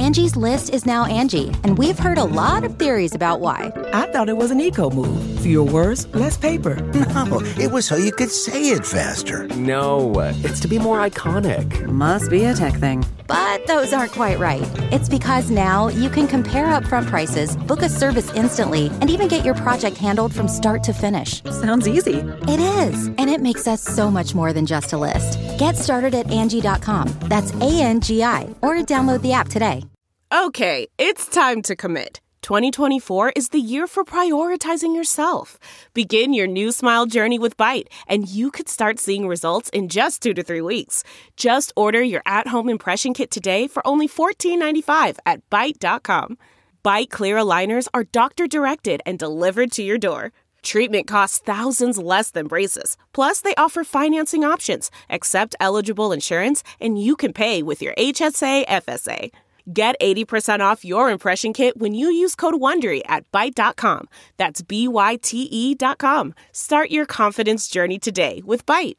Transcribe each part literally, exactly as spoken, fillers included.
Angie's List is now Angie, and we've heard a lot of theories about why. I thought it was an eco move. Fewer words, less paper. No, it was so you could say it faster. No, it's to be more iconic. Must be a tech thing. But those aren't quite right. It's because now you can compare upfront prices, book a service instantly, and even get your project handled from start to finish. Sounds easy. It is, and it makes us so much more than just a list. Get started at Angie dot com. That's A N G I, or download the app today. Okay, it's time to commit. twenty twenty-four is the year for prioritizing yourself. Begin your new smile journey with Byte, and you could start seeing results in just two to three weeks. Just order your at-home impression kit today for only fourteen ninety-five at Byte dot com. Byte Clear aligners are doctor-directed and delivered to your door. Treatment costs thousands less than braces. Plus, they offer financing options, accept eligible insurance, and you can pay with your H S A F S A. Get eighty percent off your impression kit when you use code WONDERY at Byte dot com. That's B Y T E dot com. Start your confidence journey today with Byte.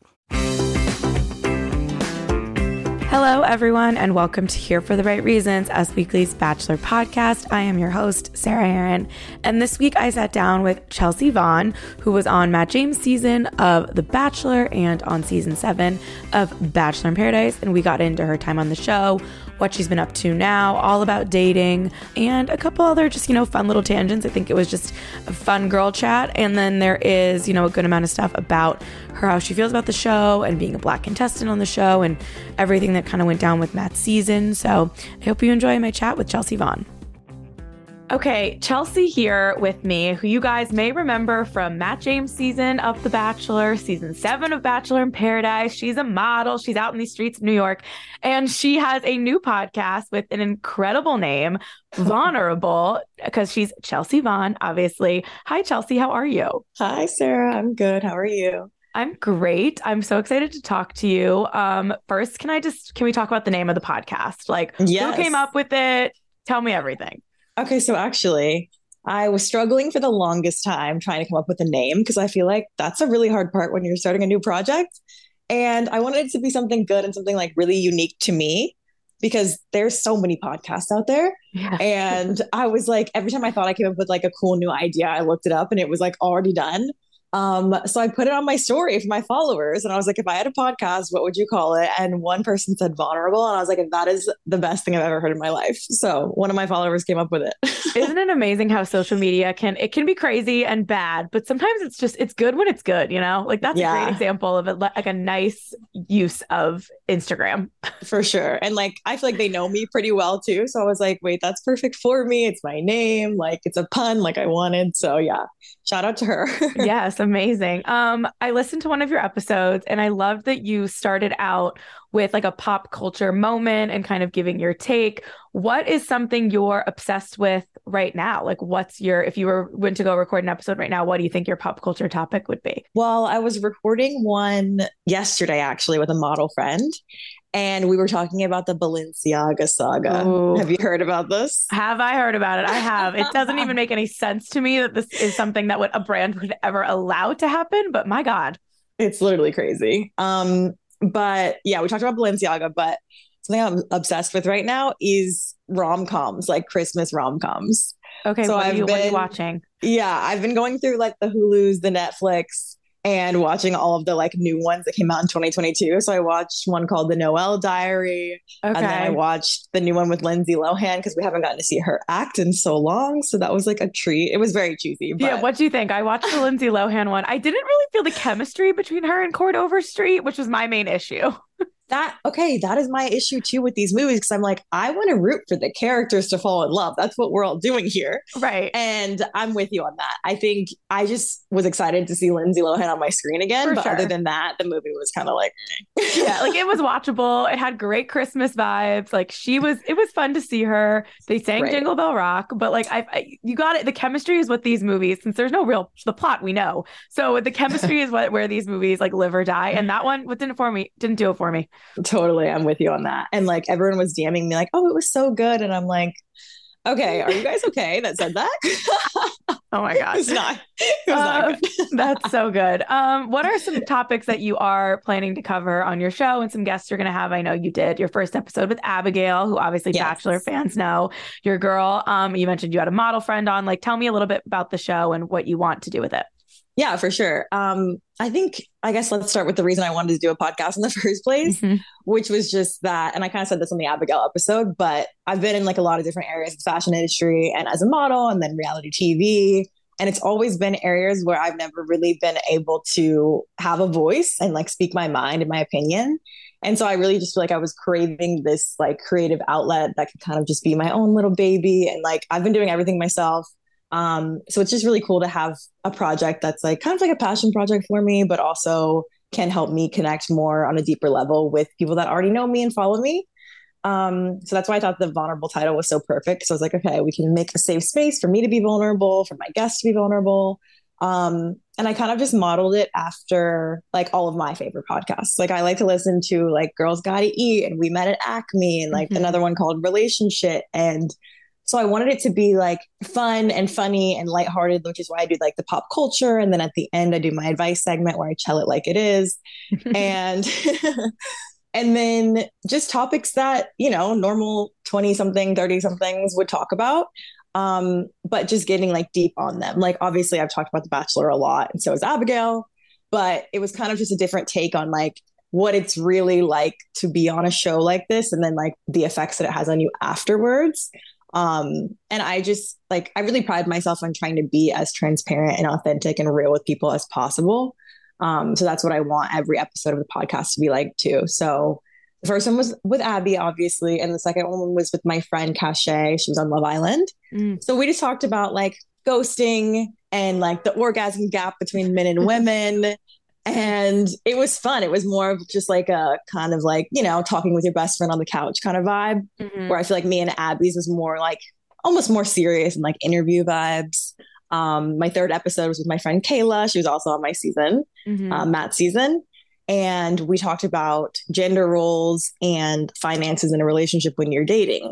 Hello, everyone, and welcome to Here for the Right Reasons, Us Weekly's Bachelor podcast. I am your host, Sarah Aaron, and this week I sat down with Chelsea Vaughn, who was on Matt James' season of The Bachelor and on season seven of Bachelor in Paradise, and we got into her time on the show, what she's been up to now, all about dating, and a couple other just, you know, fun little tangents. I think it was just a fun girl chat. And then there is, you know, a good amount of stuff about her, how she feels about the show and being a Black contestant on the show and everything that kind of went down with Matt's season. So I hope you enjoy my chat with Chelsea Vaughn. Okay, Chelsea here with me, who you guys may remember from Matt James' season of The Bachelor, season seven of Bachelor in Paradise. She's a model. She's out in the streets of New York, and she has a new podcast with an incredible name, Vulnerable, because she's Chelsea Vaughn, obviously. Hi, Chelsea. How are you? Hi, Sarah. I'm good. How are you? I'm great. I'm so excited to talk to you. Um, first, can I just, can we talk about the name of the podcast? Like, yes. Who came up with it? Tell me everything. Okay, so actually, I was struggling for the longest time trying to come up with a name because I feel like that's a really hard part when you're starting a new project. And I wanted it to be something good and something like really unique to me because there's so many podcasts out there. Yeah. And I was like, every time I thought I came up with like a cool new idea, I looked it up and it was like already done. Um, so I put it on my story for my followers and I was like, if I had a podcast, what would you call it? And one person said Vulnerable. And I was like, that is the best thing I've ever heard in my life. So one of my followers came up with it. Isn't it amazing how social media can, it can be crazy and bad, but sometimes it's just, it's good when it's good, you know, like that's Yeah. a great example of it, like a nice use of Instagram. For sure. And like, I feel like they know me pretty well too. So I was like, wait, that's perfect for me. It's my name. Like it's a pun like I wanted. So yeah, shout out to her. Yes. Amazing. Um, I listened to one of your episodes and I loved that you started out with like a pop culture moment and kind of giving your take. What is something you're obsessed with right now? Like what's your, if you were went to go record an episode right now, what do you think your pop culture topic would be? Well, I was recording one yesterday actually with a model friend. And we were talking about the Balenciaga saga. Ooh. Have you heard about this? Have I heard about it? I have. It doesn't even make any sense to me that this is something that would a brand would ever allow to happen. But my God. It's literally crazy. Um, but yeah, we talked about Balenciaga, but something I'm obsessed with right now is rom-coms, like Christmas rom-coms. Okay, so what, I've are you, been, what are you watching? Yeah, I've been going through like the Hulus, the Netflix, and watching all of the like new ones that came out in twenty twenty-two. So I watched one called The Noel Diary. Okay. And then I watched the new one with Lindsay Lohan because we haven't gotten to see her act in so long. So that was like a treat. It was very cheesy. But... Yeah, what do you think? I watched the Lindsay Lohan one. I didn't really feel the chemistry between her and Court Overstreet, which was my main issue. That, okay, that is my issue too with these movies because I'm like, I want to root for the characters to fall in love. That's what we're all doing here. Right. And I'm with you on that. I think I just was excited to see Lindsay Lohan on my screen again. For but sure. other than that, the movie was kind of like, yeah, like it was watchable. It had great Christmas vibes. Like she was, it was fun to see her. They sang Right. Jingle Bell Rock, but like I, I, you got it. The chemistry is what these movies, since there's no real, the plot we know. So the chemistry is what, where these movies like live or die. And that one, what didn't for me, didn't do it for me. Totally. I'm with you on that. And like everyone was DMing me like, oh, it was so good. And I'm like, okay, are you guys okay that said that? Oh my gosh. It's not. It was Uh, not good. that's so good. Um, what are some topics that you are planning to cover on your show and some guests you're going to have? I know you did your first episode with Abigail, who obviously Yes. Bachelor fans know, your girl. Um, you mentioned you had a model friend on. Like, tell me a little bit about the show and what you want to do with it. Yeah, for sure. Um, I think, I guess let's start with the reason I wanted to do a podcast in the first place, Mhm. which was just that, and I kind of said this on the Abigail episode, but I've been in like a lot of different areas of the fashion industry and as a model and then reality T V. And it's always been areas where I've never really been able to have a voice and like speak my mind and my opinion. And so I really just feel like I was craving this like creative outlet that could kind of just be my own little baby. And like I've been doing everything myself. Um, so it's just really cool to have a project that's like kind of like a passion project for me, but also can help me connect more on a deeper level with people that already know me and follow me. Um, so that's why I thought the vulnerable title was so perfect. So I was like, okay, we can make a safe space for me to be vulnerable, for my guests to be vulnerable. Um, and I kind of just modeled it after like all of my favorite podcasts. Like I like to listen to like Girls Gotta Eat and We Met at Acme and like Mhm. another one called Relationship. And so I wanted it to be like fun and funny and lighthearted, which is why I do like the pop culture. And then at the end, I do my advice segment where I tell it like it is. and and then just topics that, you know, normal twenty something, thirty somethings would talk about. Um, but just getting like deep on them. Like obviously I've talked about The Bachelor a lot and so is Abigail, but it was kind of just a different take on like what it's really like to be on a show like this and then like the effects that it has on you afterwards. Um, and I just like, I really pride myself on trying to be as transparent and authentic and real with people as possible. Um, so that's what I want every episode of the podcast to be like too. So the first one was with Abby, obviously, and the second one was with my friend Cachet. She was on Love Island. Mm. So we just talked about like ghosting and like the orgasm gap between men and women. And it was fun. It was more of just like a kind of like, you know, talking with your best friend on the couch kind of vibe, Mhm. where I feel like me and Abby's was more like almost more serious and like interview vibes. Um, my third episode was with my friend Kayla. She was also on my season, Mhm. um, Matt's season. And we talked about gender roles and finances in a relationship when you're dating.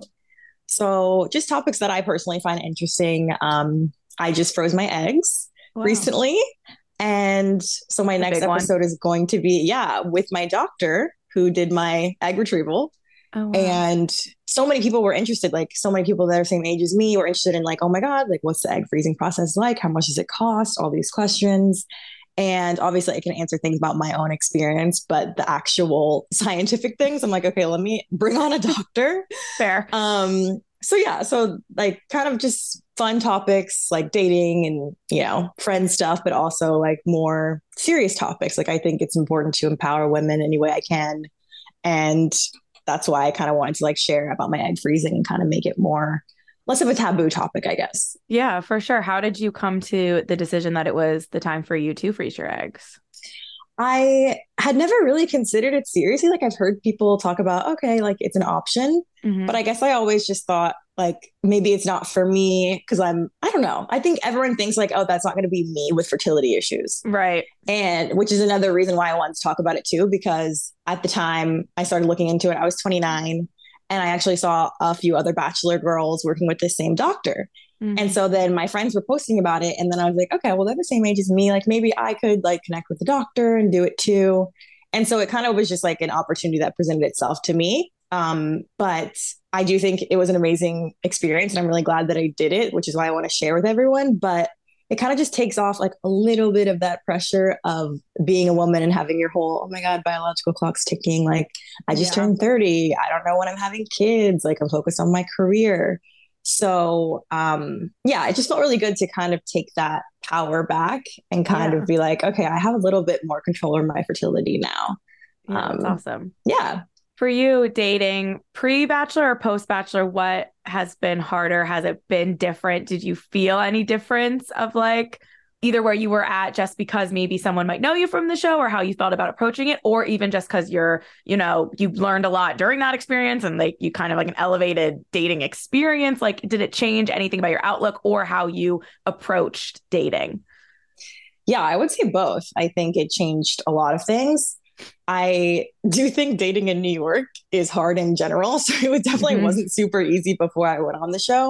So just topics that I personally find interesting. Um, I just froze my eggs Wow. recently. And so my That's a next big one. episode is going to be, yeah, with my doctor who did my egg retrieval. Oh, wow. And so many people were interested, like so many people that are same age as me were interested in like, oh my God, like what's the egg freezing process like? How much does it cost? All these questions. And obviously I can answer things about my own experience, but the actual scientific things, I'm like, okay, let me bring on a doctor. Fair. Um, so yeah, so like kind of just fun topics like dating and, you know, friend stuff, but also like more serious topics. Like I think it's important to empower women any way I can. And that's why I kind of wanted to like share about my egg freezing and kind of make it more less of a taboo topic, I guess. Yeah, for sure. How did you come to the decision that it was the time for you to freeze your eggs? I had never really considered it seriously. Like I've heard people talk about, okay, like it's an option, Mhm. but I guess I always just thought like maybe it's not for me because I'm, I don't know. I think everyone thinks like, oh, that's not going to be me with fertility issues. Right. And which is another reason why I wanted to talk about it too, because at the time I started looking into it, I was twenty-nine and I actually saw a few other Bachelor girls working with the same doctor. Mhm. And so then my friends were posting about it. And then I was like, okay, well, they're the same age as me. Like maybe I could like connect with the doctor and do it too. And so it kind of was just like an opportunity that presented itself to me. Um, but I do think it was an amazing experience and I'm really glad that I did it, which is why I want to share with everyone. But it kind of just takes off like a little bit of that pressure of being a woman and having your whole, oh my God, biological clock's ticking. Like I just Yeah. turned thirty. I don't know when I'm having kids. Like I'm focused on my career. So um, yeah, it just felt really good to kind of take that power back and kind Yeah. of be like, okay, I have a little bit more control over my fertility now. Yeah, that's Um, awesome. Yeah. For you, dating pre-Bachelor or post-Bachelor, what has been harder? Has it been different? Did you feel any difference of like either where you were at just because maybe someone might know you from the show or how you felt about approaching it, or even just because you're, you know, you learned a lot during that experience and like you kind of like an elevated dating experience? Like, did it change anything about your outlook or how you approached dating? Yeah, I would say both. I think it changed a lot of things. I do think dating in New York is hard in general. So it definitely Mhm. wasn't super easy before I went on the show.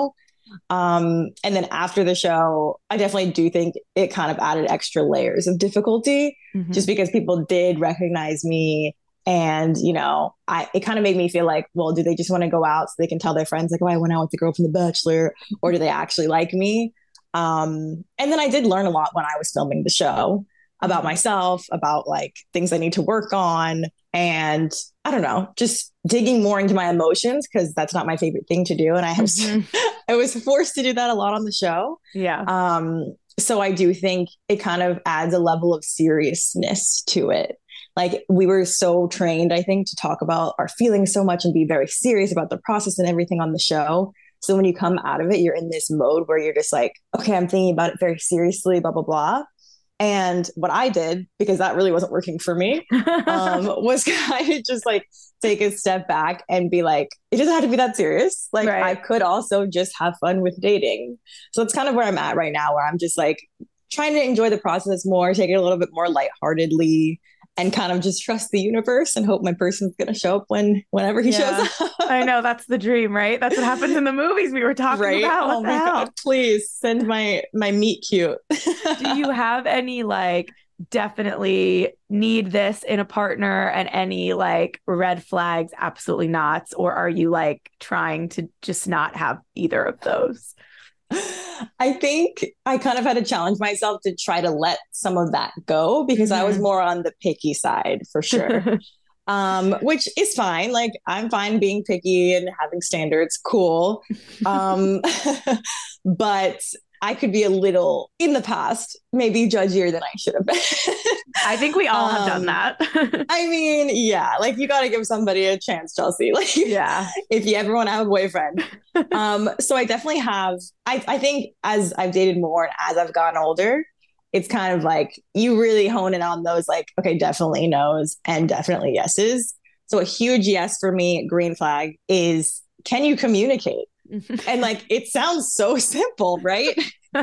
Um, and then after the show, I definitely do think it kind of added extra layers of difficulty mm-hmm. just because people did recognize me. And, you know, I it kind of made me feel like, well, do they just want to go out so they can tell their friends like, oh, I went out with the girl from The Bachelor, or do they actually like me? Um, and then I did learn a lot when I was filming the show about myself, about like things I need to work on. And I don't know, just digging more into my emotions, because that's not my favorite thing to do. And I was, mm-hmm. I was forced to do that a lot on the show. Yeah. Um, so I do think it kind of adds a level of seriousness to it. Like we were so trained, I think, to talk about our feelings so much and be very serious about the process and everything on the show. So when you come out of it, you're in this mode where you're just like, okay, I'm thinking about it very seriously, blah, blah, blah. And what I did, because that really wasn't working for me, um, was kind of just like take a step back and be like, it doesn't have to be that serious. Like right. I could also just have fun with dating. So that's kind of where I'm at right now, where I'm just like trying to enjoy the process more, take it a little bit more lightheartedly, and kind of just trust the universe and hope my person's going to show up when, whenever he yeah. shows up. I know, that's the dream, right? That's what happens in the movies we were talking right? about. What oh my hell? God, please send my, my meet cute. Do you have any like definitely need this in a partner and any like red flags? Absolutely not. Or are you like trying to just not have either of those? I think I kind of had to challenge myself to try to let some of that go, because mm-hmm. I was more on the picky side for sure. um, which is fine. Like I'm fine being picky and having standards. Cool. Um, but I could be a little in the past, maybe judgier than I should have been. I think we all um, have done that. I mean, yeah, like you got to give somebody a chance, Chelsea. Like, yeah, if you ever want to have a boyfriend. um, so I definitely have, I, I think as I've dated more and as I've gotten older, it's kind of like you really hone in on those like, okay, definitely no's and definitely yeses. So a huge yes for me, green flag, is can you communicate? And like, it sounds so simple, right?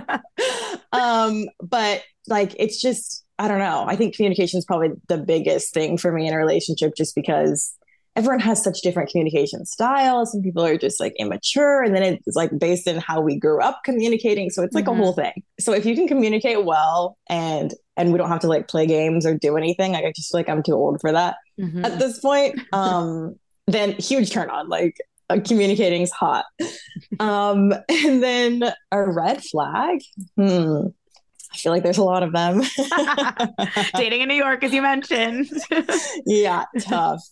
um, but like, it's just, I don't know. I think communication is probably the biggest thing for me in a relationship, just because everyone has such different communication styles. Some people are just like immature, and then it's like based in how we grew up communicating. So it's like mm-hmm. a whole thing. So if you can communicate well and, and we don't have to like play games or do anything, like I just feel like I'm too old for that mm-hmm. at this point. Um, then huge turn on, like, Uh, communicating is hot. Um, and then a red flag. Hmm. I feel like there's a lot of them. Dating in New York, as you mentioned. Yeah, tough.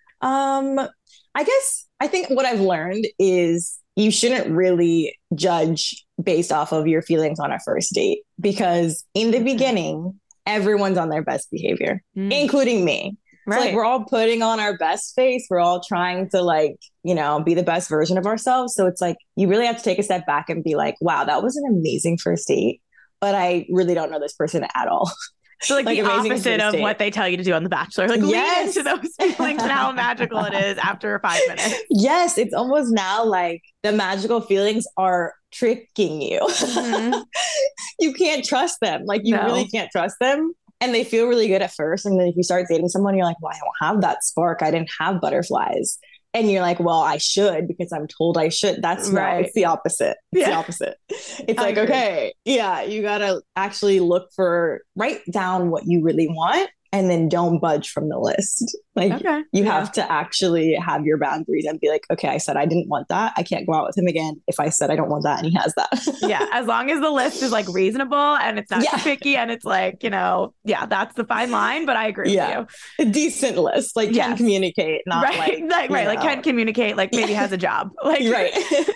Um, I guess I think what I've learned is you shouldn't really judge based off of your feelings on a first date, because in the beginning, everyone's on their best behavior, mm. including me. Right. So like we're all putting on our best face. We're all trying to like, you know, be the best version of ourselves. So it's like, you really have to take a step back and be like, wow, that was an amazing first date, but I really don't know this person at all. So like, like the opposite of date. What they tell you to do on The Bachelor, like yes. lean into those feelings and how magical it is after five minutes. Yes. It's almost now like the magical feelings are tricking you. Mm-hmm. You can't trust them. Like you no. really can't trust them. And they feel really good at first. And then if you start dating someone, you're like, well, I don't have that spark. I didn't have butterflies. And you're like, well, I should, because I'm told I should. That's right. No, it's the opposite. It's yeah. the opposite. It's I like, agree. Okay, yeah, you got to actually look for, write down what you really want, and then don't budge from the list. Like okay. you yeah. have to actually have your boundaries and be like, okay, I said I didn't want that. I can't go out with him again if I said I don't want that and he has that. Yeah. As long as the list is like reasonable and it's not yeah. too picky and it's like, you know, yeah, that's the fine line. But I agree yeah. with you. A decent list, like yes. can communicate, not right. like, like right. Know. Like can communicate, like maybe has a job. Like, right.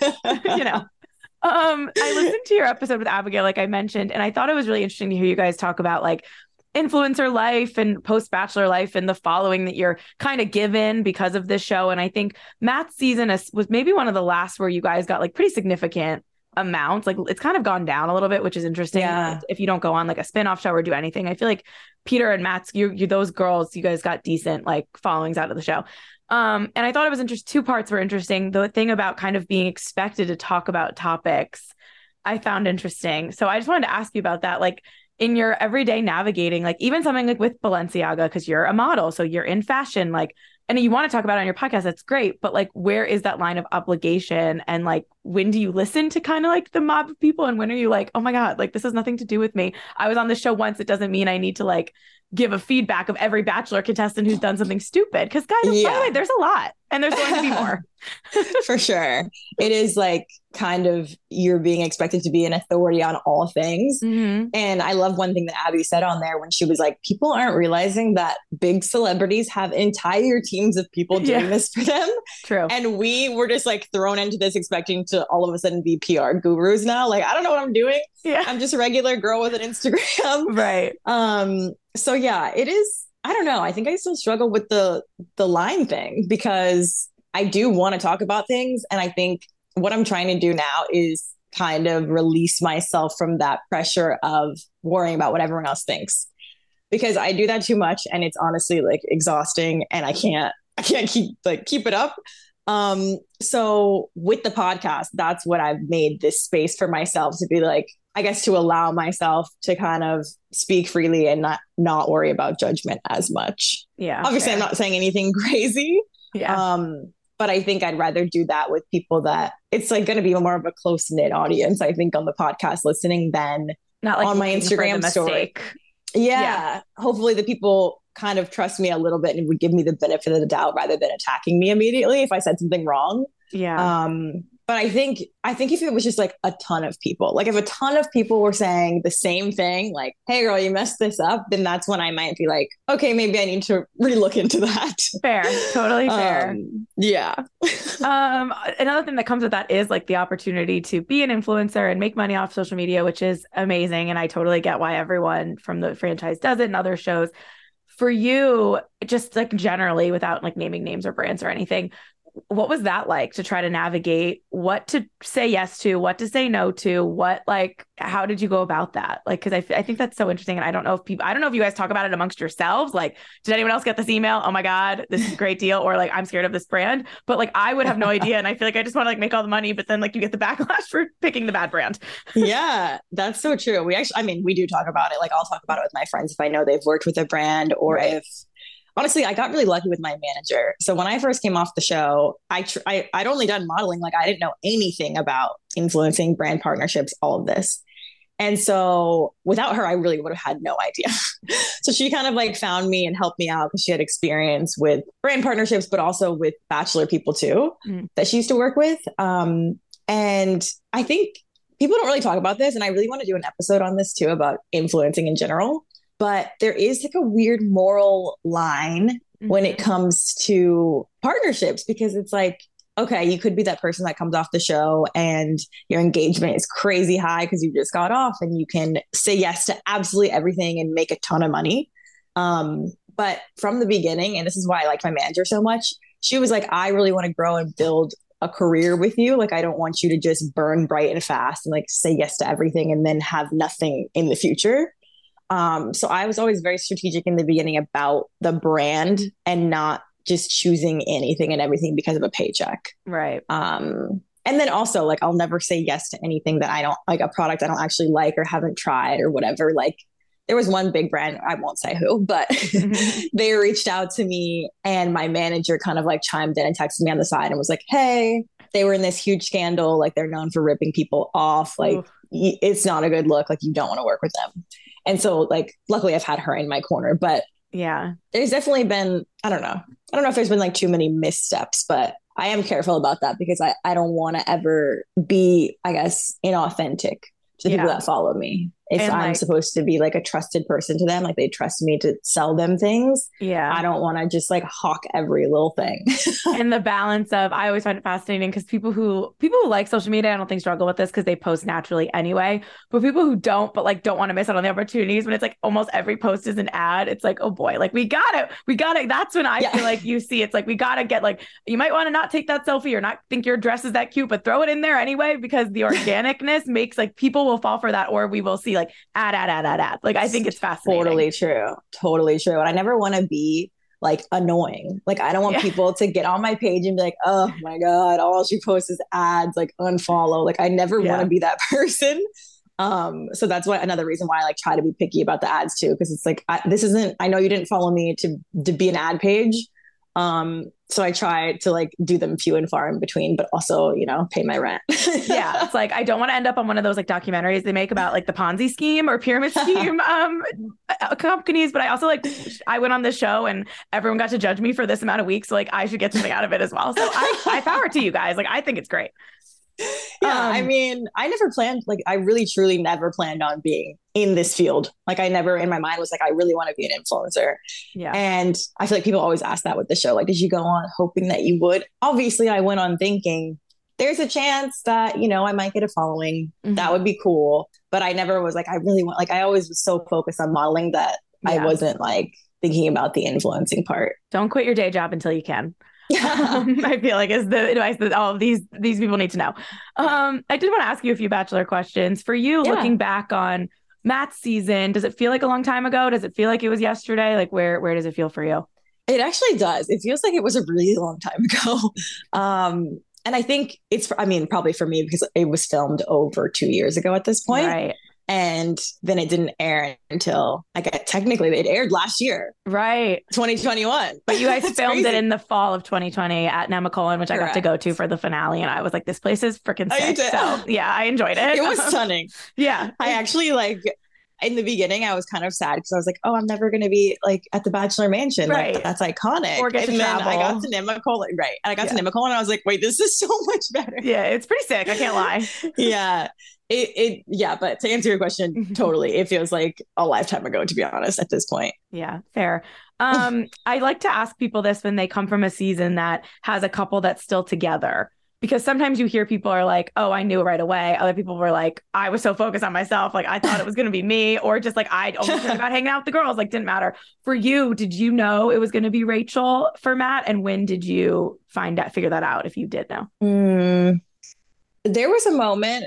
you know. Um, I listened to your episode with Abigail, like I mentioned, and I thought it was really interesting to hear you guys talk about like influencer life and post-Bachelor life and the following that you're kind of given because of this show. And I think Matt's season is, was maybe one of the last where you guys got like pretty significant amounts. Like it's kind of gone down a little bit, which is interesting. Yeah. If you don't go on like a spin-off show or do anything, I feel like Peter and Matt's, you, you those girls, you guys got decent like followings out of the show. Um, and I thought it was interesting. Two parts were interesting. The thing about kind of being expected to talk about topics, I found interesting. So I just wanted to ask you about that. Like, in your everyday navigating, like even something like with Balenciaga, because you're a model, so you're in fashion, like and you want to talk about it on your podcast, that's great. But like, where is that line of obligation? And like, when do you listen to kind of like the mob of people? And when are you like, oh my God, like this has nothing to do with me. I was on this show once. It doesn't mean I need to like give a feedback of every Bachelor contestant who's done something stupid. Because guys, yeah. by the way, there's a lot and there's going to be more. For sure. It is like kind of you're being expected to be an authority on all things. Mm-hmm. And I love one thing that Abby said on there when she was like, people aren't realizing that big celebrities have entire teams of people doing yeah. this for them. True. And we were just like thrown into this expecting to all of a sudden be P R gurus now. Like, I don't know what I'm doing. Yeah. I'm just a regular girl with an Instagram. Right. Um. So yeah, it is. I don't know. I think I still struggle with the the line thing because I do want to talk about things. And I think what I'm trying to do now is kind of release myself from that pressure of worrying about what everyone else thinks, because I do that too much and it's honestly like exhausting and I can't, I can't keep like keep it up. Um, so with the podcast, that's what I've made this space for myself to be like, I guess to allow myself to kind of speak freely and not, not worry about judgment as much. Yeah. Obviously fair. I'm not saying anything crazy. Yeah. Um, But I think I'd rather do that with people that it's like going to be more of a close knit audience, I think, on the podcast listening than not like on my Instagram story. Yeah. yeah. Hopefully the people kind of trust me a little bit and would give me the benefit of the doubt rather than attacking me immediately if I said something wrong. Yeah. Um, but I think, I think if it was just like a ton of people, like if a ton of people were saying the same thing, like, hey girl, you messed this up, then that's when I might be like, okay, maybe I need to relook into that. Fair. Totally fair. Um, yeah. um, another thing that comes with that is like the opportunity to be an influencer and make money off social media, which is amazing. And I totally get why everyone from the franchise does it and other shows. For you, just like generally without like naming names or brands or anything, what was that like to try to navigate what to say yes to, what to say no to, what, like, how did you go about that? Like, cause I, I think that's so interesting. And I don't know if people, I don't know if you guys talk about it amongst yourselves. Like, did anyone else get this email? Oh my God, this is a great deal. Or like, I'm scared of this brand, but like, I would have no idea. And I feel like I just want to like make all the money, but then like you get the backlash for picking the bad brand. Yeah, that's so true. We actually, I mean, we do talk about it. Like I'll talk about it with my friends if I know they've worked with a brand or right. if, honestly, I got really lucky with my manager. So when I first came off the show, I, tr- I, I'd only done modeling. Like I didn't know anything about influencing, brand partnerships, all of this. And so without her, I really would have had no idea. So she kind of like found me and helped me out because she had experience with brand partnerships, but also with Bachelor people too, mm. that she used to work with. Um, and I think people don't really talk about this. And I really want to do an episode on this too, about influencing in general. But there is like a weird moral line mm-hmm. when it comes to partnerships, because it's like, okay, you could be that person that comes off the show and your engagement is crazy high because you just got off and you can say yes to absolutely everything and make a ton of money. Um, but from the beginning, and this is why I liked my manager so much, she was like, I really want to grow and build a career with you. Like, I don't want you to just burn bright and fast and like say yes to everything and then have nothing in the future. Um, so I was always very strategic in the beginning about the brand and not just choosing anything and everything because of a paycheck. Right. Um, and then also like, I'll never say yes to anything that I don't like, a product I don't actually like or haven't tried or whatever. Like there was one big brand, I won't say who, but they reached out to me and my manager kind of like chimed in and texted me on the side and was like, hey, they were in this huge scandal. Like they're known for ripping people off. Like y- it's not a good look. Like you don't want to work with them. And so like, luckily I've had her in my corner, but yeah, there's definitely been, I don't know. I don't know if there's been like too many missteps, but I am careful about that because I, I don't want to ever be, I guess, inauthentic to the yeah. people that follow me. If and I'm like, supposed to be like a trusted person to them, like they trust me to sell them things. Yeah. I don't want to just like hawk every little thing. And the balance of, I always find it fascinating because people who, people who like social media, I don't think struggle with this because they post naturally anyway, but people who don't, but like don't want to miss out on the opportunities when it's like almost every post is an ad. It's like, oh boy, like we got it. We got it. That's when I yeah. feel like you see, it's like, we got to get like, you might want to not take that selfie or not think your dress is that cute, but throw it in there anyway, because the organicness makes like people will fall for that, or we will see like ad, ad, ad, ad, ad. Like, I think it's fascinating. Totally true. Totally true. And I never want to be like annoying. Like, I don't want yeah. people to get on my page and be like, oh my God, all she posts is ads, like unfollow. Like, I never yeah. want to be that person. Um, so that's why another reason why I like try to be picky about the ads too. Cause it's like, I, this isn't, I know you didn't follow me to, to be an ad page. Um, so I try to like do them few and far in between, but also, you know, pay my rent. Yeah. It's like, I don't want to end up on one of those like documentaries they make about like the Ponzi scheme or pyramid scheme um, companies. But I also like, I went on this show and everyone got to judge me for this amount of weeks. So like, I should get something out of it as well. So I, I power to you guys. Like, I think it's great. Yeah, um, I mean, I never planned, like, I really, truly never planned on being in this field. Like, I never in my mind was like, I really want to be an influencer. Yeah. And I feel like people always ask that with the show. Like, did you go on hoping that you would? Obviously, I went on thinking there's a chance that, you know, I might get a following. Mm-hmm. That would be cool. But I never was like, I really want, like, I always was so focused on modeling that yeah. I wasn't like thinking about the influencing part. Don't quit your day job until you can. um, I feel like is the advice that all of these these people need to know. Um, I did want to ask you a few Bachelor questions. For you, yeah. looking back on Matt's season, does it feel like a long time ago? Does it feel like it was yesterday? Like where where does it feel for you? It actually does. It feels like it was a really long time ago. Um, and I think it's, I mean, probably for me because it was filmed over two years ago at this point. Right. And then it didn't air until, I guess, technically it aired last year. Right. twenty twenty-one. But you guys filmed crazy. It in the fall of twenty twenty at Nemacolin, which Correct. I got to go to for the finale. And I was like, this place is freaking sick. Oh, so yeah, I enjoyed it. It was stunning. Yeah. I actually like, in the beginning, I was kind of sad because I was like, oh, I'm never going to be like at the Bachelor Mansion. Right. Like, that's iconic. Or get and to then travel. I got to Nemacolin. Right. And I got yeah. to Nemacolin and I was like, wait, this is so much better. Yeah, it's pretty sick. I can't lie. yeah. It, it, yeah, but to answer your question, totally. It feels like a lifetime ago, to be honest, at this point. Yeah, fair. Um, I like to ask people this when they come from a season that has a couple that's still together, because sometimes you hear people are like, oh, I knew right away. Other people were like, I was so focused on myself. Like, I thought it was going to be me, or just like, I only cared about hanging out with the girls. Like, didn't matter. For you, did you know it was going to be Rachel for Matt? And when did you find that, figure that out, if you did know? Mm. There was a moment,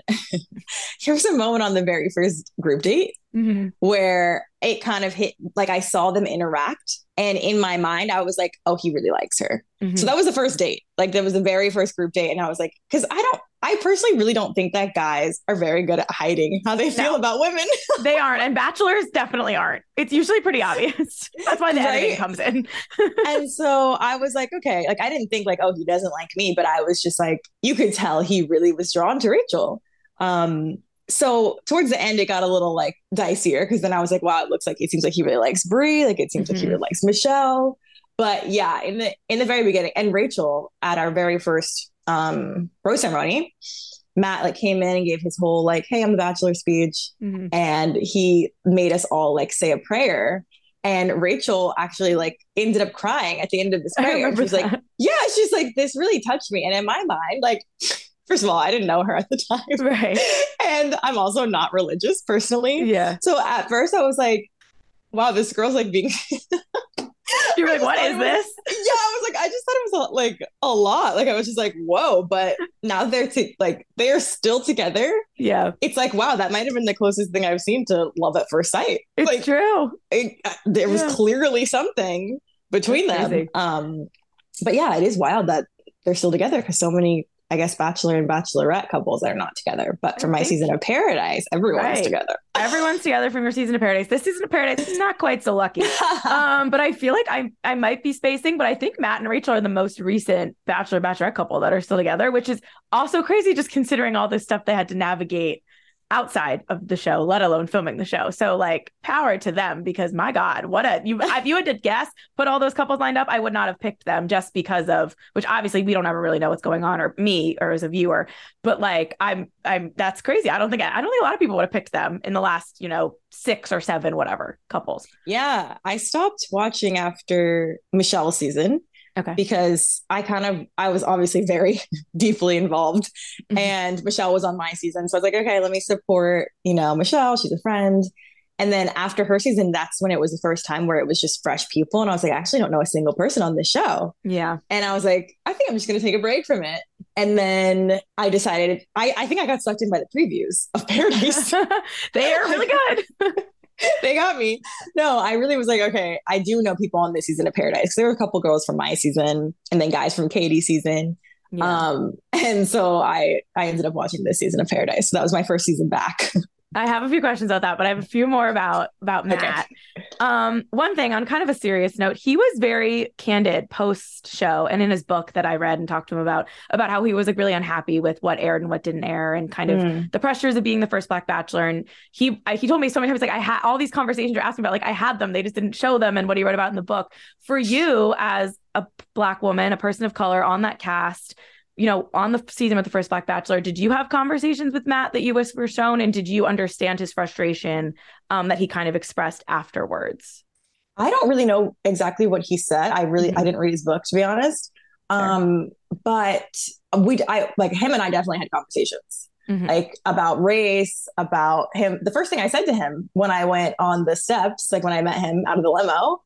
there was a moment on the very first group date mm-hmm. where it kind of hit, like I saw them interact. And in my mind, I was like, oh, he really likes her. Mm-hmm. So that was the first date. Like that was the very first group date. And I was like, because I don't, I personally really don't think that guys are very good at hiding how they feel no, about women. They aren't. And bachelors definitely aren't. It's usually pretty obvious. That's why the right? editing comes in. And so I was like, okay, like I didn't think like, oh, he doesn't like me. But I was just like, you could tell he really was drawn to Rachel. Um, so towards the end, it got a little like dicier because then I was like, wow, it looks like it seems like he really likes Brie. Like it seems mm-hmm. like he really likes Michelle. But yeah, in the in the very beginning, and Rachel at our very first um rose ceremony, Matt like came in and gave his whole like, hey, I'm the Bachelor speech. Mm-hmm. And he made us all like say a prayer. And Rachel actually like ended up crying at the end of this prayer. She's that. like, yeah, she's like, this really touched me. And in my mind, like, first of all, I didn't know her at the time. Right. And I'm also not religious personally. Yeah. So at first I was like, wow, this girl's like being You're like, what is this? Was, yeah, I was like, I just thought it was like a lot. Like I was just like, whoa. But now they're t- like they are still together. Yeah, it's like, wow, that might have been the closest thing I've seen to love at first sight. It's like, true. It, there was yeah. clearly something between That's them. Crazy. Um, but yeah, it is wild that they're still together because so many, I guess, Bachelor and Bachelorette couples are not together. But for my season of Paradise, everyone's right. together. Everyone's together from your season of Paradise. This season of Paradise is not quite so lucky. um, but I feel like I I might be spacing, but I think Matt and Rachel are the most recent Bachelor Bachelorette couple that are still together, which is also crazy just considering all this stuff they had to navigate outside of the show, let alone filming the show. So like power to them, because my God, what a, you, if you had to guess, put all those couples lined up, I would not have picked them just because of, which obviously we don't ever really know what's going on, or me or as a viewer, but like, I'm, I'm, that's crazy. I don't think, I don't think a lot of people would have picked them in the last, you know, six or seven, whatever couples. Yeah. I stopped watching after Michelle's season. Okay. Because I kind of, I was obviously very deeply involved mm-hmm. and Michelle was on my season. So I was like, okay, let me support, you know, Michelle, she's a friend. And then after her season, that's when it was the first time where it was just fresh people. And I was like, I actually don't know a single person on this show. Yeah. And I was like, I think I'm just going to take a break from it. And then I decided, I, I think I got sucked in by the previews of Paradise. They are really good. They got me. No, I really was like, okay, I do know people on this season of Paradise. There were a couple girls from my season and then guys from Katie's season. Yeah. Um, and so I, I ended up watching this season of Paradise. So that was my first season back. I have a few questions about that, but I have a few more about, about Matt. Okay. Um, one thing on kind of a serious note, he was very candid post show and in his book that I read and talked to him about, about how he was like really unhappy with what aired and what didn't air and kind of mm. the pressures of being the first Black Bachelor. And he, I, he told me so many times, like I had all these conversations you're asking about, like I had them, they just didn't show them and what he wrote about in the book. For you as a Black woman, a person of color on that cast, you know, on the season with the first Black Bachelor, did you have conversations with Matt that you were shown? And did you understand his frustration um, that he kind of expressed afterwards? I don't really know exactly what he said. I really, mm-hmm. I didn't read his book, to be honest. Um, sure. But we, I like him and I definitely had conversations mm-hmm. like about race, about him. The first thing I said to him when I went on the steps, like when I met him out of the limo,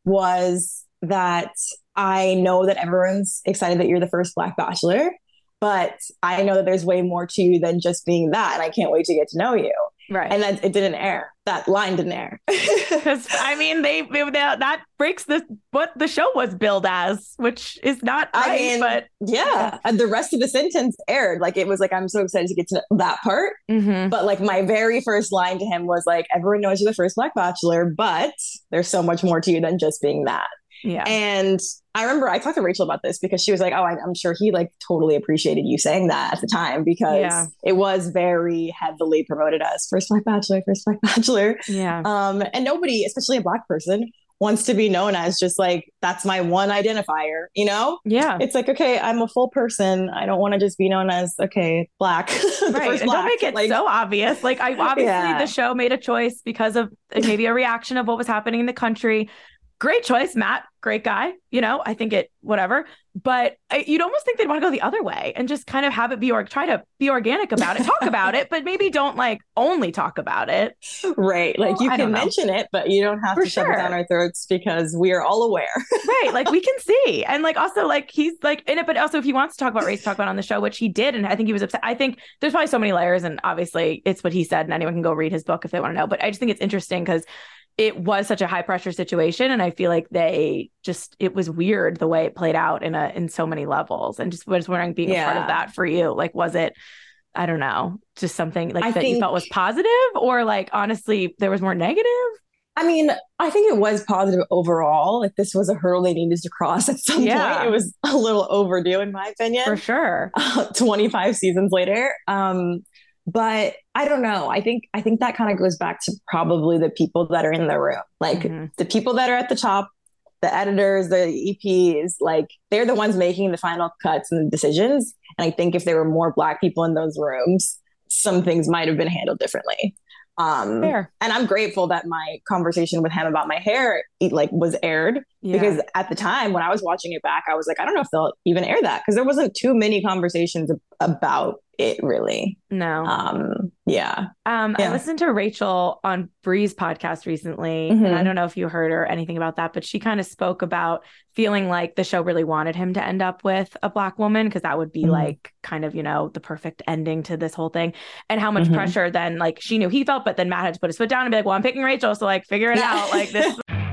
was that I know that everyone's excited that you're the first Black Bachelor, but I know that there's way more to you than just being that. And I can't wait to get to know you. Right. And that it didn't air. That line didn't air. Because I mean, they, they that breaks the what the show was billed as, which is not right. I mean, but yeah, and the rest of the sentence aired. Like it was like, I'm so excited to get to that part. Mm-hmm. But like my very first line to him was like, everyone knows you're the first Black Bachelor, but there's so much more to you than just being that. Yeah. And I remember I talked to Rachel about this because she was like, oh, I, I'm sure he like totally appreciated you saying that at the time because yeah. it was very heavily promoted as first Black Bachelor, first Black Bachelor. Yeah. Um, and nobody, especially a Black person, wants to be known as just like, that's my one identifier, you know? Yeah. It's like, okay, I'm a full person. I don't want to just be known as, okay, Black. Right. And don't make it like, so obvious. Like I obviously yeah. the show made a choice because of maybe a reaction of what was happening in the country. Great choice, Matt. Great guy. You know, I think it, whatever. But I, you'd almost think they'd want to go the other way and just kind of have it be, or try to be organic about it, talk about it, but maybe don't like only talk about it. Right. Like well, you can mention it, but you don't have For to sure. shove it down our throats because we are all aware. Right. Like we can see. And like, also like he's like in it, but also if he wants to talk about race, talk about it on the show, which he did. And I think he was upset. I think there's probably so many layers and obviously it's what he said and anyone can go read his book if they want to know. But I just think it's interesting because it was such a high pressure situation. And I feel like they just, it was weird the way it played out in a, in so many levels. And just was wondering being yeah. a part of that for you. Like, was it, I don't know, just something like I that think, you felt was positive or like, honestly, there was more negative? I mean, I think it was positive overall. Like this was a hurdle they needed to cross at some yeah. point. It was a little overdue in my opinion. For sure. Uh, twenty-five seasons later. Um, But I don't know. I think I think that kind of goes back to probably the people that are in the room, like mm-hmm. the people that are at the top, the editors, the E Ps, like they're the ones making the final cuts and the decisions. And I think if there were more Black people in those rooms, some things might have been handled differently. Um, Fair. And I'm grateful that my conversation with him about my hair like was aired yeah. because at the time when I was watching it back, I was like, I don't know if they'll even air that because there wasn't too many conversations about it really. No. Um, yeah. Um, yeah. I listened to Rachel on Bree's podcast recently, mm-hmm. and I don't know if you heard or anything about that, but she kind of spoke about feeling like the show really wanted him to end up with a Black woman because that would be mm-hmm. like kind of, you know, the perfect ending to this whole thing and how much mm-hmm. pressure then like she knew he felt, but then Matt had to put his foot down and be like, well, I'm picking Rachel. So like figure it out like this.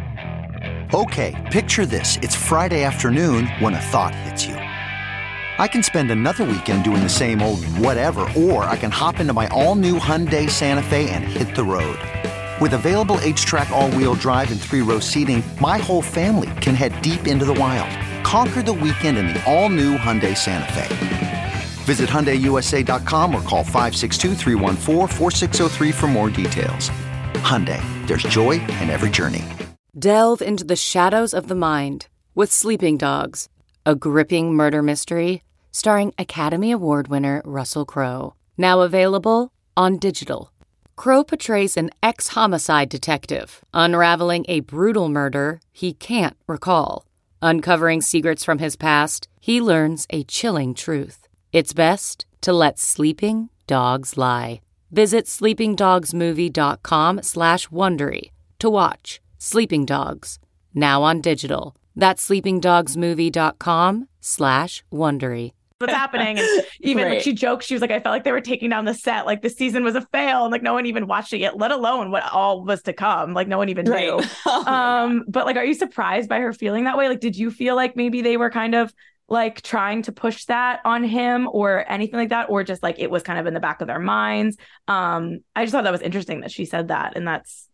Okay. Picture this. It's Friday afternoon when a thought hits you. I can spend another weekend doing the same old whatever, or I can hop into my all-new Hyundai Santa Fe and hit the road. With available H-Track all-wheel drive and three-row seating, my whole family can head deep into the wild. Conquer the weekend in the all-new Hyundai Santa Fe. Visit Hyundai U S A dot com or call five six two, three one four, four six zero three for more details. Hyundai, there's joy in every journey. Delve into the shadows of the mind with Sleeping Dogs, a gripping murder mystery starring Academy Award winner Russell Crowe. Now available on digital. Crowe portrays an ex-homicide detective unraveling a brutal murder he can't recall. Uncovering secrets from his past, he learns a chilling truth. It's best to let sleeping dogs lie. Visit sleepingdogsmovie.com slash Wondery to watch Sleeping Dogs, now on digital. That's sleepingdogsmovie.com slash Wondery. What's happening? And even right. like she joked, she was like, I felt like they were taking down the set. Like the season was a fail and like no one even watched it yet, let alone what all was to come. Like no one even right. knew. Oh um, but like, are you surprised by her feeling that way? Like, did you feel like maybe they were kind of like trying to push that on him or anything like that? Or just like it was kind of in the back of their minds? Um, I just thought that was interesting that she said that. And that's,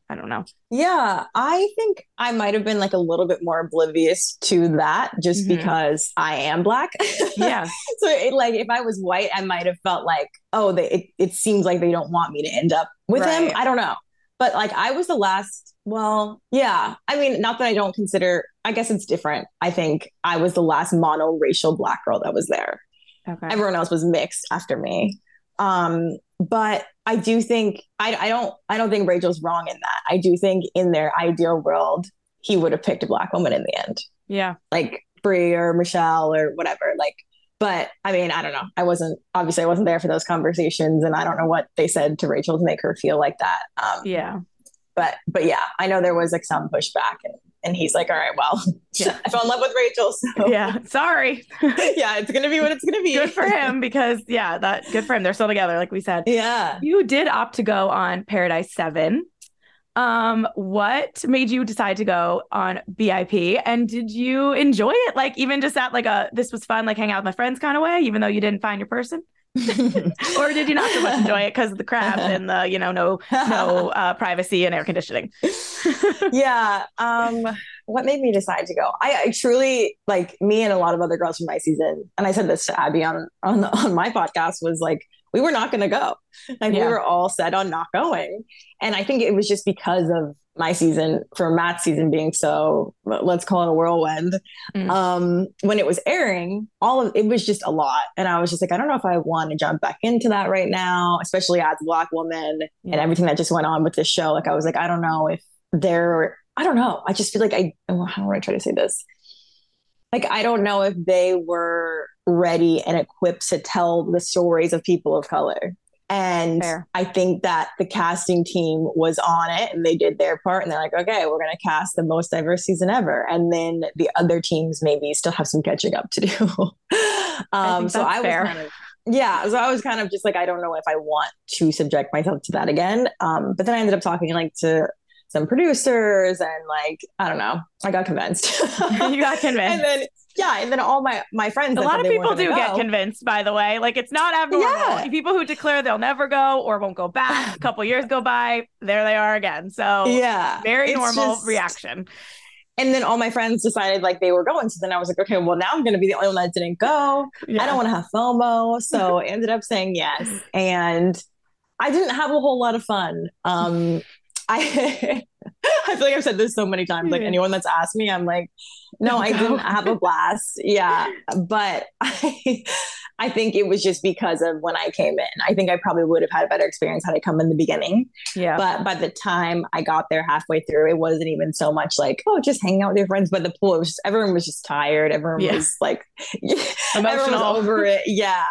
I don't know. Yeah, I think I might have been like a little bit more oblivious to that just Mhm. because I am Black. Yeah. So it, like if I was white, I might have felt like, oh, they, it, it seems like they don't want me to end up with him. Right. I don't know. But like I was the last, well, yeah. I mean, not that I don't consider, I guess it's different. I think I was the last monoracial Black girl that was there. Okay. Everyone else was mixed after me. Um, but I do think I, I don't I don't think Rachel's wrong in that. I do think in their ideal world, he would have picked a Black woman in the end. Yeah. Like Brie or Michelle or whatever. Like, but I mean, I don't know. I wasn't obviously I wasn't there for those conversations, and I don't know what they said to Rachel to make her feel like that. Um, Yeah. But but yeah, I know there was like some pushback, and and he's like, all right, well, Yeah. I fell in love with Rachel, so Yeah. Sorry. yeah, it's gonna be what it's gonna be. Good for him because yeah, that good for him. They're still together, like we said. Yeah. You did opt to go on Paradise seven. Um, what made you decide to go on B I P? And did you enjoy it? Like even just at like a this was fun, like hang out with my friends kind of way, even though you didn't find your person? Or did you not so much enjoy it because of the crap and the, you know, no no uh, privacy and air conditioning? Yeah. Um, what made me decide to go? I, I truly like me and a lot of other girls from my season, and I said this to Abby on on on my podcast, was like we were not going to go. Like Yeah. we were all set on not going, and I think it was just because of my season, for Matt's season being so, let's call it a whirlwind. Mm. Um, when it was airing, all of it was just a lot, and I was just like, I don't know if I want to jump back into that right now, especially as a Black woman Yeah. and everything that just went on with this show. Like I was like, I don't know if they're, I don't know. I just feel like I, how do I try to say this? Like, I don't know if they were ready and equipped to tell the stories of people of color. And Fair. I think that the casting team was on it and they did their part, and they're like, okay, we're going to cast the most diverse season ever. And then the other teams maybe still have some catching up to do. um, I so I was fair. kind of, yeah. So I was kind of just like, I don't know if I want to subject myself to that again. Um, but then I ended up talking like to some producers and like, I don't know, I got convinced. You got convinced. And then, yeah. And then all my, my friends. A that lot said of they people weren't do gonna get go- convinced, by the way. Like it's not abnormal. Yeah. People who declare they'll never go or won't go back, a couple years go by, there they are again. So Yeah. very It's normal just- reaction. And then all my friends decided like they were going. So then I was like, okay, well now I'm going to be the only one that didn't go. Yeah. I don't want to have FOMO. So I ended up saying yes. And I didn't have a whole lot of fun. Um, I I feel like I've said this so many times. Like anyone that's asked me, I'm like, no, I didn't have a blast. Yeah. But I, I think it was just because of when I came in. I think I probably would have had a better experience had I come in the beginning. Yeah. But by the time I got there halfway through, it wasn't even so much like, oh, just hanging out with your friends by the pool. It was just, everyone was just tired. Everyone Yeah. was like, everyone Emotional. was over it. Yeah.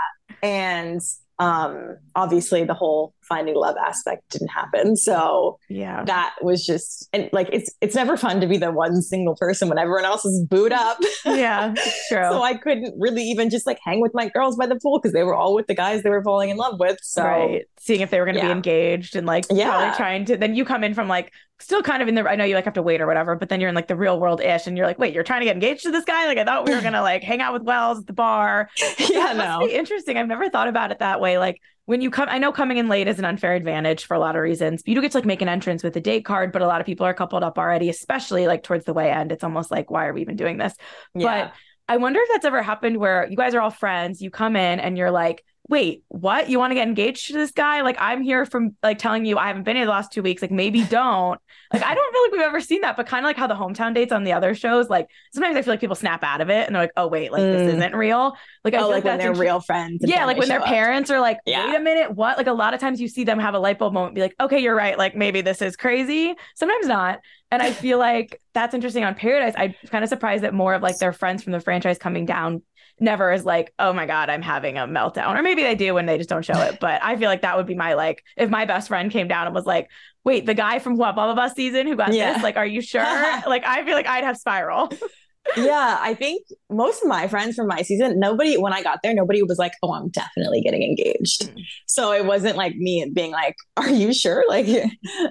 And um, obviously the whole finding love aspect didn't happen. So Yeah. that was just, and like, it's, it's never fun to be the one single person when everyone else is booed up. Yeah. It's true. So I couldn't really even just like hang with my girls by the pool because they were all with the guys they were falling in love with. So right. Seeing if they were going to be yeah. engaged and like Yeah. probably trying to, then you come in from like still kind of in the, I know you like have to wait or whatever, but then you're in like the real world ish and you're like, wait, you're trying to get engaged to this guy? Like I thought we were going to like hang out with Wells at the bar. yeah, That must no. be interesting. I've never thought about it that way. Like when you come, I know coming in late is an unfair advantage for a lot of reasons. You do get to like make an entrance with a date card, but a lot of people are coupled up already, especially like towards the way end. It's almost like, why are we even doing this? Yeah. But I wonder if that's ever happened where you guys are all friends, you come in and you're like, wait, what? You want to get engaged to this guy? Like, I'm here from like telling you I haven't been here the last two weeks. Like, maybe don't. Like, I don't feel like we've ever seen that, but kind of like how the hometown dates on the other shows, like sometimes I feel like people snap out of it and they're like, oh, wait, like Mm. this isn't real. Like, I Oh, feel like when that's they're inter- real friends. and Yeah, then like they when their show up. parents are like, Yeah. wait a minute, what? Like a lot of times you see them have a light bulb moment, be like, okay, you're right. Like maybe this is crazy. Sometimes not. And I feel like that's interesting on Paradise. I'm kind of surprised that more of like their friends from the franchise coming down never is like, oh my God, I'm having a meltdown. Or maybe they do when they just don't show it. But I feel like that would be my like, if my best friend came down and was like, wait, the guy from what, blah, blah, blah season who got Yeah. this, like, are you sure? Like, I feel like I'd have spiral. Yeah, I think most of my friends from my season, nobody, when I got there, nobody was like, oh, I'm definitely getting engaged. Mm. So it wasn't like me being like, are you sure? Like, do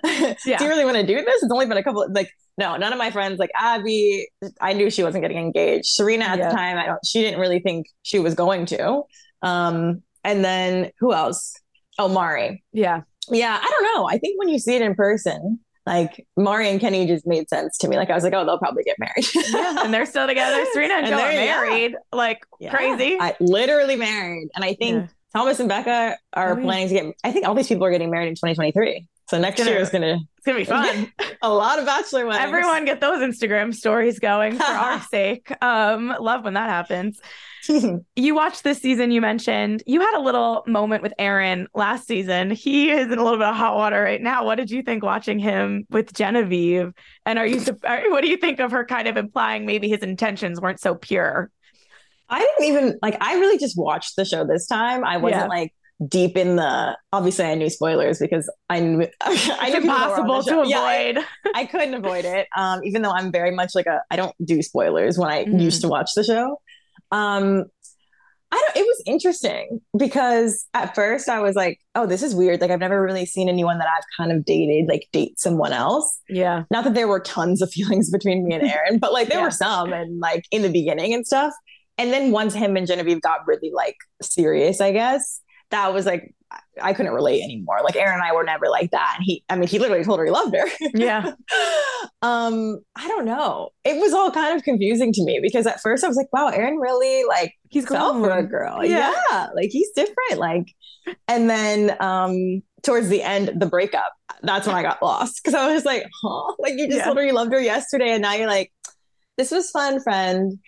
you really want to do this? It's only been a couple of, like, no, none of my friends, like Abby, I knew she wasn't getting engaged. Serena at Yeah. the time, I don't, she didn't really think she was going to. Um, and then who else? Oh, Mari. Yeah. Yeah, I don't know. I think when you see it in person, Like Mari and Kenny just made sense to me. Like I was like, oh, they'll probably get married. Yeah, and they're still together. Serena and, and Joe are married, yeah. like yeah. crazy. I, literally married. And I think yeah. Thomas and Becca are oh, planning yeah. to get, I think all these people are getting married in twenty twenty-three. So next gonna, year is going to, it's going to be fun. A lot of bachelor weddings. Everyone get those Instagram stories going for our sake. Um, love when that happens. You watched this season, you mentioned you had a little moment with Aaron last season. He is in a little bit of hot water right now. What did you think watching him with Genevieve? And are you, what do you think of her kind of implying maybe his intentions weren't so pure? I didn't even like, I really just watched the show this time. I wasn't yeah. like deep in the, obviously I knew spoilers because I knew, I knew impossible to avoid. Yeah, I, I couldn't avoid it. Um, even though I'm very much like a, I don't do spoilers when I mm-hmm. used to watch the show. Um, I don't, it was interesting because at first I was like, oh, this is weird. Like I've never really seen anyone that I've kind of dated, like date someone else. Yeah. Not that there were tons of feelings between me and Aaron, but like there yeah. were some and like in the beginning and stuff. And then once him and Genevieve got really like serious, I guess, that was like, I couldn't relate anymore. Like Aaron and I were never like that. And he, I mean, he literally told her he loved her. Yeah. um, I don't know. It was all kind of confusing to me because at first I was like, wow, Aaron really like he's fell for a girl. Yeah. yeah. Like he's different. Like, and then um, towards the end, the breakup, that's when I got lost. Cause I was like, huh? Like you just yeah. told her you loved her yesterday. And now you're like, this was fun, friend.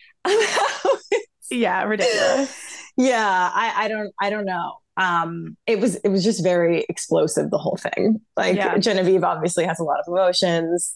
Yeah. Ridiculous. Yeah. I, I don't, I don't know. Um, it was it was just very explosive, the whole thing. Like yeah. Genevieve obviously has a lot of emotions,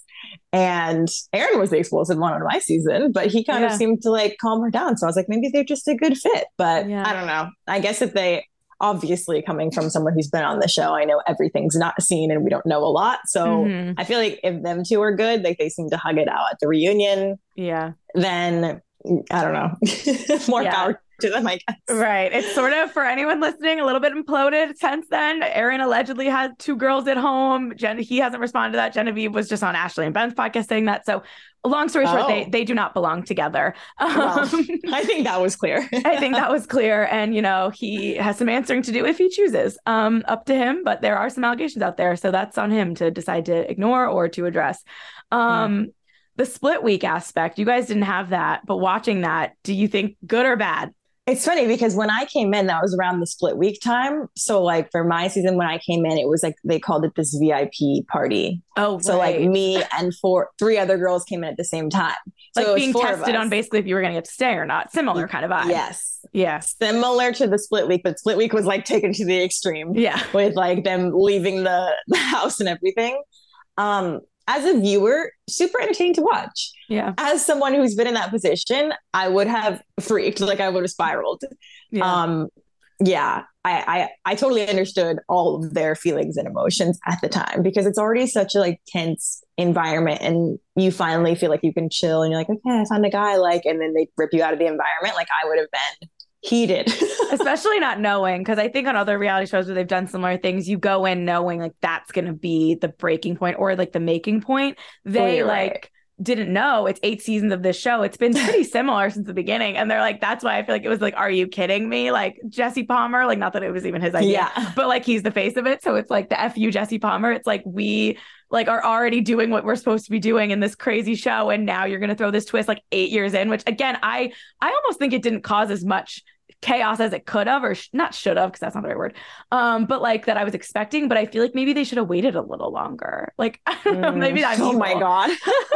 and Aaron was the explosive one on my season, but he kind yeah. of seemed to like calm her down. So I was like, maybe they're just a good fit. But yeah. I don't know. I guess if they obviously coming from someone who's been on the show, I know everything's not seen and we don't know a lot. So mm-hmm. I feel like if them two are good, like they seem to hug it out at the reunion. Yeah. Then I don't know. More yeah. power to them, I guess. Right. It's sort of, for anyone listening, a little bit imploded since then. Aaron allegedly had two girls at home. Jen, he hasn't responded to that. Genevieve was just on Ashley and Ben's podcast saying that. So long story short, oh. they they do not belong together. Well, um, I think that was clear. I think that was clear. And, you know, he has some answering to do if he chooses. Um, up to him. But there are some allegations out there. So that's on him to decide to ignore or to address. Um, yeah. The split week aspect, you guys didn't have that. But watching that, do you think good or bad? It's funny because when I came in, that was around the split week time. So like for my season, when I came in, it was like, they called it this V I P party. Oh, so right. like me and four, three other girls came in at the same time. So like being tested on basically if you were going to get to stay or not. Similar kind of vibe. Yes. Yeah. Similar to the split week, but split week was like taken to the extreme. Yeah. With like them leaving the, the house and everything. Um, As a viewer, super entertaining to watch. Yeah. As someone who's been in that position, I would have freaked, like I would have spiraled. Yeah. Um, yeah. I, I I totally understood all of their feelings and emotions at the time because it's already such a like tense environment, and you finally feel like you can chill and you're like, okay, I found a guy, like, and then they rip you out of the environment. Like I would have been heated. Especially not knowing, because I think on other reality shows where they've done similar things, you go in knowing like that's going to be the breaking point or like the making point. They oh, like right. didn't know. It's eight seasons of this show. It's been pretty similar since the beginning. And they're like, that's why I feel like it was like, are you kidding me? Like Jesse Palmer, like not that it was even his idea, yeah. but like he's the face of it. So it's like the F you Jesse Palmer. It's like we like are already doing what we're supposed to be doing in this crazy show. And now you're going to throw this twist like eight years in, which again, I, I almost think it didn't cause as much chaos as it could have, or sh- not should have, because that's not the right word. Um, but like that I was expecting, but I feel like maybe they should have waited a little longer. Like, I don't know, maybe I'm oh evil. My God.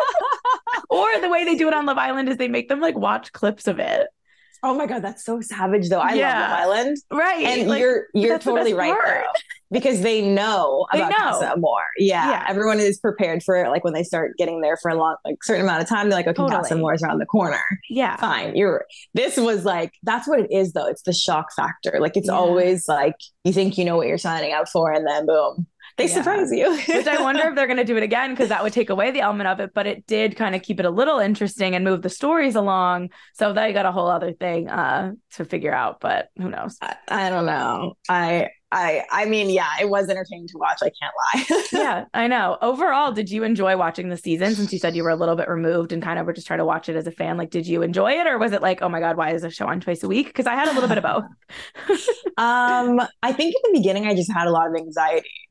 Or the way they do it on Love Island is they make them like watch clips of it. Oh my God, that's so savage though. I yeah. love Love Island. Right. And like, you're you're totally right though, because they know they about know. Casa Amor. Yeah. yeah. Everyone is prepared for it. Like when they start getting there for a long, like certain amount of time, they're like, okay, totally. Casa Amor is around the corner. Yeah. Fine. You're this was like, that's what it is though. It's the shock factor. Like it's yeah. always like you think you know what you're signing up for, and then boom. They yeah. surprise you. Which I wonder if they're going to do it again, because that would take away the element of it. But it did kind of keep it a little interesting and move the stories along. So they got a whole other thing uh, to figure out. But who knows? I, I don't know. I I I mean, yeah, it was entertaining to watch. I can't lie. Yeah, I know. Overall, did you enjoy watching the season? Since you said you were a little bit removed and kind of were just trying to watch it as a fan, like, did you enjoy it, or was it like, oh my God, why is a show on twice a week? Because I had a little bit of both. um, I think in the beginning, I just had a lot of anxiety.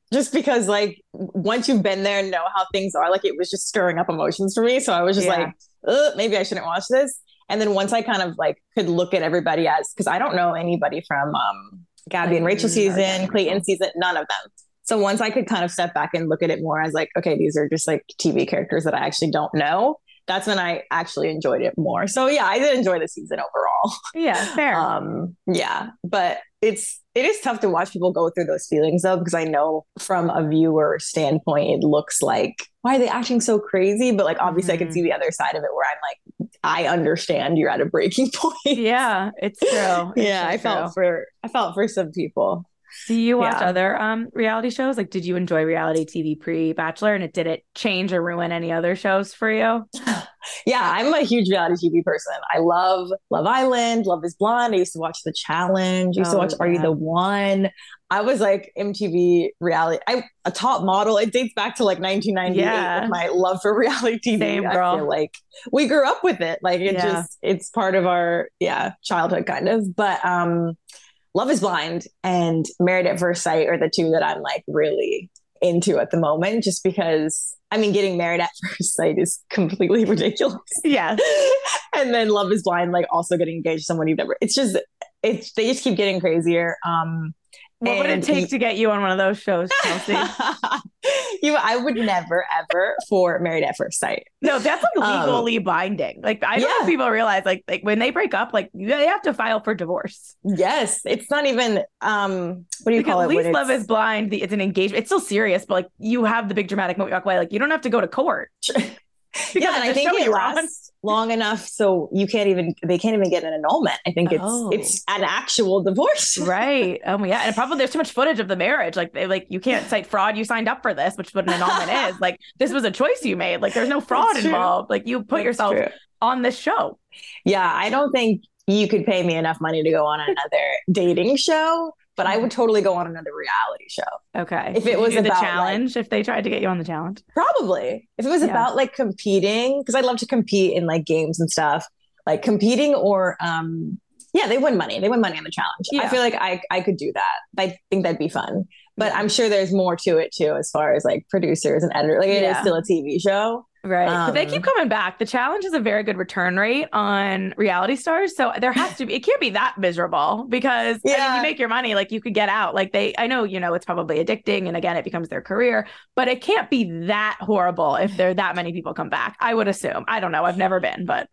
just because like once you've been there and know how things are, like it was just stirring up emotions for me. So I was just Yeah. like, ugh, maybe I shouldn't watch this. And then once I kind of like could look at everybody as, because I don't know anybody from um, Gabby and Rachel season, Clayton season, none of them. So once I could kind of step back and look at it more as like, okay, these are just like T V characters that I actually don't know. That's when I actually enjoyed it more. So yeah, I did enjoy the season overall. Yeah, fair. Um, yeah, but it's it is tough to watch people go through those feelings though, because I know from a viewer standpoint, it looks like, why are they acting so crazy? But like obviously mm-hmm. I can see the other side of it where I'm like, I understand you're at a breaking point. Yeah, it's true. It's yeah, so I true. felt for I felt for some people. Do you watch Yeah. other um reality shows? Like, did you enjoy reality T V pre-Bachelor, and it did it change or ruin any other shows for you? Yeah, I'm a huge reality T V person. I love Love Island, Love is Blind. I used to watch The Challenge. I used Oh, to watch Are You yeah. the One? I was like M T V reality. I a top model. It dates back to like nineteen ninety-eight Yeah. with my love for reality T V. Same, I girl. feel like we grew up with it. Like it Yeah. just it's part of our yeah childhood kind of. But um, Love is Blind and Married at First Sight are the two that I'm like really into at the moment, just because I mean, getting married at first sight is completely ridiculous. Yeah. And then Love is Blind, like also getting engaged to someone you've never, it's just, it's, they just keep getting crazier. Um, What would it and take he- to get you on one of those shows, Chelsea? you, I would never, ever for Married at First Sight. No, that's like Um, legally binding. Like, I don't know yeah. if people realize, like, like when they break up, like they have to file for divorce. Yes. It's not even, um, what do you Because call at it? when least Love it's- is Blind, the, it's an engagement. It's still serious, but like you have the big dramatic moment, you walk away. Like you don't have to go to court. Yeah, and I the think show it you're on. lasts long enough so you can't even they can't even get an annulment. I think it's Oh. it's an actual divorce. Right. Oh my yeah. And probably there's too much footage of the marriage. Like they like you can't cite fraud. You signed up for this, which is what an annulment is. Like this was a choice you made. Like there's no fraud That's true. involved. Like you put That's yourself true. on this show. Yeah, I don't think you could pay me enough money to go on another dating show, but I would totally go on another reality show. Okay. If it Would you was do the about, challenge, if they tried to get you on the challenge. Probably. If it was Yeah. about like competing, because I love to compete in like games and stuff, like competing or um yeah, they win money. They win money on the challenge. Yeah. I feel like I I could do that. I think that'd be fun. But I'm sure there's more to it too, as far as like producers and editors. Like it is Yeah. still a T V show. Right. but they Um, keep coming back. The challenge is a very good return rate on reality stars. So there has to be, it can't be that miserable because I mean, Yeah. you make your money, like you could get out. Like they, I know, you know, it's probably addicting. And again, it becomes their career, but it can't be that horrible if there that many people come back. I would assume. I don't know. I've never been, but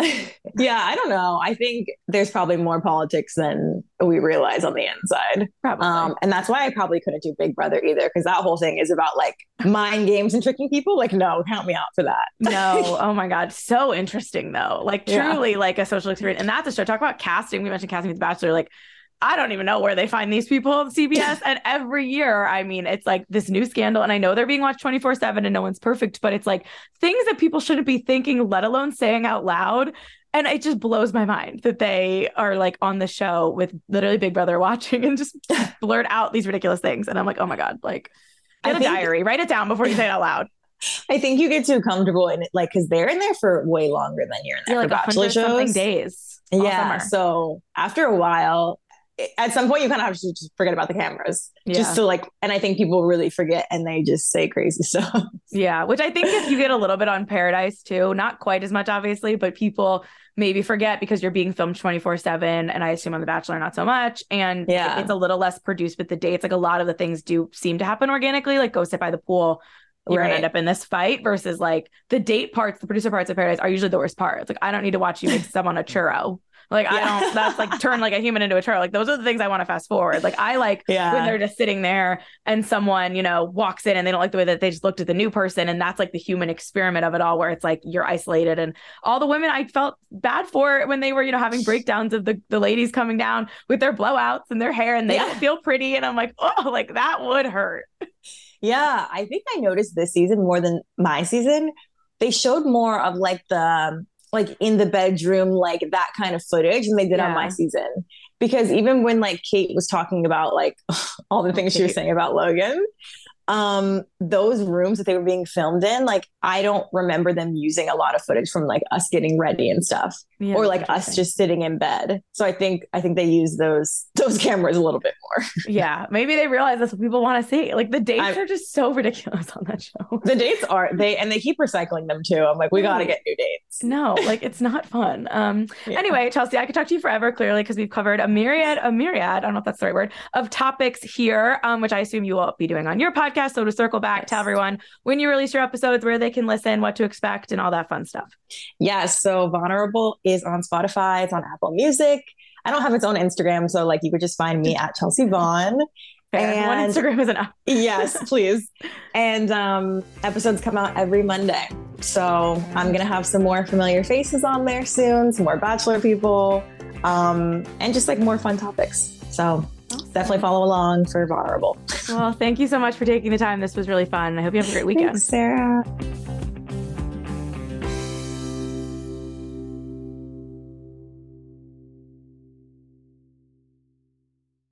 Yeah, I don't know. I think there's probably more politics than we realize on the inside. probably. Um, and that's why I probably couldn't do Big Brother either, because that whole thing is about like mind games and tricking people. Like, no, count me out for that. No. Oh my God. So interesting though. Like Yeah. truly like a social experience. And that's a show. Talk about casting. We mentioned casting with The Bachelor. Like I don't even know where they find these people on C B S. And every year, I mean, it's like this new scandal. And I know they're being watched twenty-four seven and no one's perfect, but it's like things that people shouldn't be thinking, let alone saying out loud. And it just blows my mind that they are like on the show with literally Big Brother watching and just blurt out these ridiculous things. And I'm like, oh my God, like get I a think- diary, write it down before you say it out loud. I think you get too comfortable in it, like, because they're in there for way longer than you're in there Yeah, for like a Bachelor hundred something shows. days. all Yeah. summer. So after a while, at some point, you kind of have to just forget about the cameras, Yeah. just to like. And I think people really forget, and they just say crazy stuff. Yeah, which I think if you get a little bit on Paradise too, not quite as much obviously, but people maybe forget because you're being filmed twenty-four seven, and I assume on The Bachelor not so much, and Yeah. it's a little less produced with the dates. Like a lot of the things do seem to happen organically, like go sit by the pool, you're Right. gonna end up in this fight, versus like the date parts, the producer parts of Paradise are usually the worst part. It's like I don't need to watch you make someone a churro. Like I Yeah. don't, that's like turn like a human into a churro. Like those are the things I want to fast forward. Like I like Yeah. when they're just sitting there and someone, you know, walks in and they don't like the way that they just looked at the new person. And that's like the human experiment of it all, where it's like you're isolated. And all the women I felt bad for when they were, you know, having breakdowns of the, the ladies coming down with their blowouts and their hair and they Yeah. don't feel pretty. And I'm like, oh, like that would hurt. Yeah, I think I noticed this season more than my season. They showed more of like the like in the bedroom, like that kind of footage than they did on Yeah. my season. Because even when like Kate was talking about like all the things she was Kate. saying about Logan, um, those rooms that they were being filmed in, like I don't remember them using a lot of footage from like us getting ready and stuff. Yeah, or like us just sitting in bed. So I think I think they use those those cameras a little bit more. Yeah, maybe they realize that's what people want to see. Like the dates I, are just so ridiculous on that show. The dates are they and they keep recycling them too. I'm like, we got to get new dates. No, like it's not fun. Um. Yeah. Anyway, Chelsea, I could talk to you forever, clearly, because we've covered a myriad, a myriad. I don't know if that's the right word, of topics here, um, which I assume you will be doing on your podcast. So to circle back, yes. Tell everyone when you release your episodes, where they can listen, what to expect, and all that fun stuff. Yes. So Vulnerable is on Spotify. It's on Apple Music. I don't have its own Instagram. So like you could just find me at Chelsea Vaughn. Fair. And one Instagram is enough. Yes, please. And um, episodes come out every Monday. So I'm going to have some more familiar faces on there soon, some more Bachelor people, um, and just like more fun topics. So definitely follow along for Vulnerable. Well, thank you so much for taking the time. This was really fun. I hope you have a great weekend. Thanks, Sarah.